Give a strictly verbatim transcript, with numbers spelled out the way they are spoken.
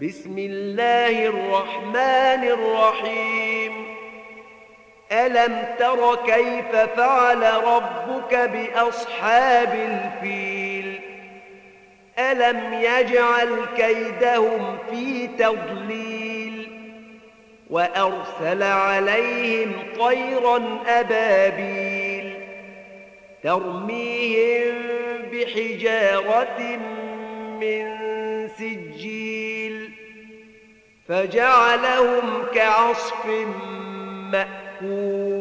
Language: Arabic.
بسم الله الرحمن الرحيم ألم تر كيف فعل ربك بأصحاب الفيل ألم يجعل كيدهم في تضليل وأرسل عليهم طيرا أبابيل ترميهم بحجارة من سجيل فجعلهم كعصف مأكول